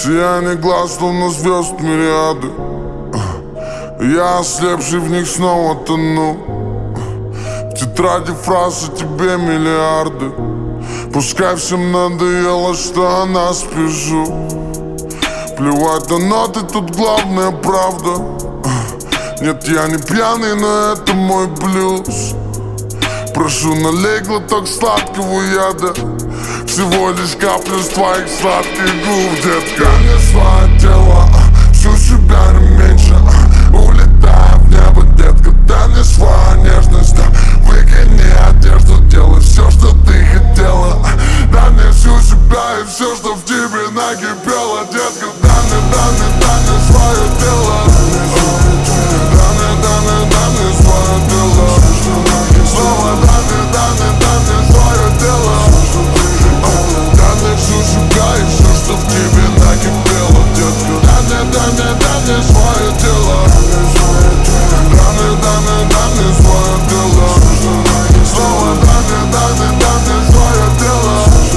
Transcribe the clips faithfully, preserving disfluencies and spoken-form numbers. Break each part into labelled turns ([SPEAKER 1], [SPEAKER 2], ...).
[SPEAKER 1] Сияние глаз, словно звезд мириады. Я, ослепший в них, снова тону. В тетради фраз о тебе миллиарды. Пускай всем надоело, что о нас пишу. Плевать на ноты, тут главная правда. Нет, я не пьяный, но это мой блюз. Прошу, налей глоток сладкого яда. Всего лишь капля с твоих сладких губ, детка. Не свое тело, всю себя не меньше. Улетай в небо, детка, дай мне свою нежность. Выкини одежду, делай все, что ты хотела. Дай мне всю себя и все, что в тебе накипело, детка. Дай мне, дай мне, дай мне свое тело. Дай мне, дай мне, дай мне свое тело. Снова дай мне, дай мне, дай мне свое тело. Дай мне всю себя и все, что в тебе накипело, детка. Дай мне, дай мне, дай мне свое тело. Дай мне, дай мне, дай мне свое тело. Снова дай мне, дай мне, дай мне свое тело.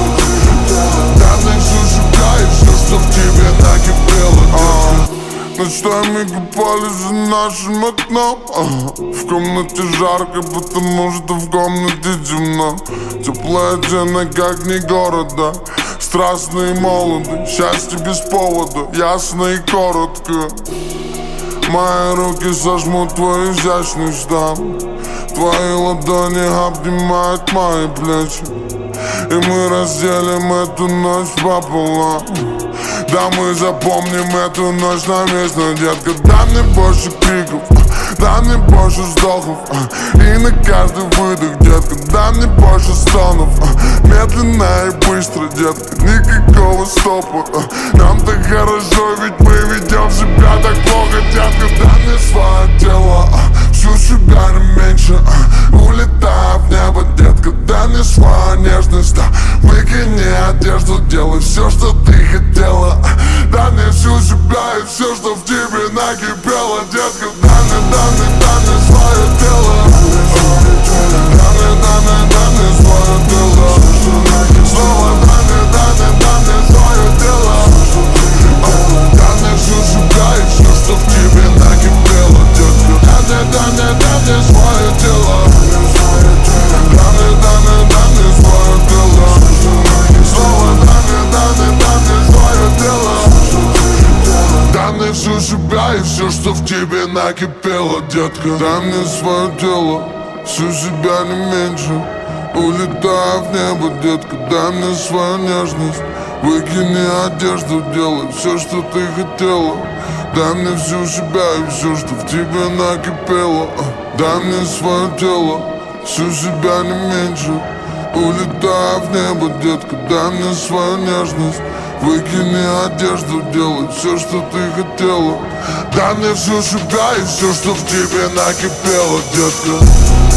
[SPEAKER 1] Дай мне всю себя и все, что в тебе накипело, детка. Ночами купались за нашим окном. В комнате жарко, потому что в комнате темно. Теплая тена, как не города. Страстно и молодо, счастье без повода. Ясно и коротко. Мои руки сожмут твой изящный штамп. Твои ладони обнимают мои плечи. И мы разделим эту ночь пополам. Да, мы запомним эту ночь навечно, детка. Дай мне больше криков, дай мне больше вздохов. И на каждый выдох, детка, дай мне больше стонов. Медленно и быстро, детка, никакого стопа. Нам так хорошо, ведь мы ведем себя так плохо, детка. Дай мне свое тело, всю себя не меньше. Улетай в небо, детка, дай мне свою нежность. Выкини одежду, делай все, что ты хотела. Дай мне всю себя и все, что в тебе накипело, детка. Дай мне, дай мне, дай мне свое тело. Дай мне, дай мне, дай мне свое тело. Снова дай мне, дай мне, дай мне свое тело. Дай мне всю себя и все, что в тебе накипело, детка. Дай мне, дай мне, дай мне свое тело. Дай мне, дай мне, дай мне свое тело. Снова дай мне, дай мне, дай мне свое тело. Дай мне всю себя и все, что в тебе накипело, детка. Дай мне свое тело, всю себя не меньше. Улетай в небо, детка, дай мне свою нежность. Выкини одежду, делай все, что ты хотела. Дай мне всю себя и все, что в тебе накипело. Дай мне свое тело, всю себя не меньше. Улетай в небо, детка, дай мне свою нежность. Выкини одежду, делай все, что ты хотела. Дай мне всю себя и все, что в тебе накипело, детка.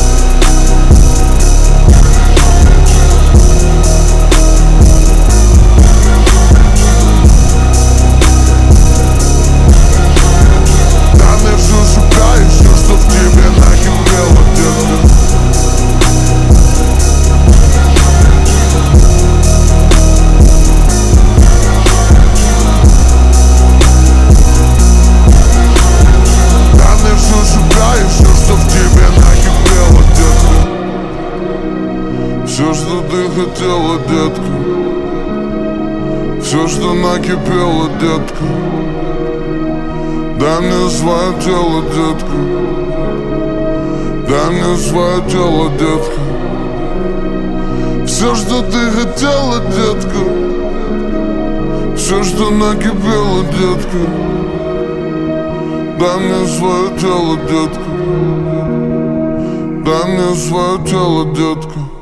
[SPEAKER 1] Все, что ты хотела, детка. Все, что накипело, детка. Дай мне свое тело, детка. Дай мне свое тело, детка. Все, что ты хотела, детка. Все, что накипело, детка. Дай мне свое тело, детка. Дай мне свое тело, детка.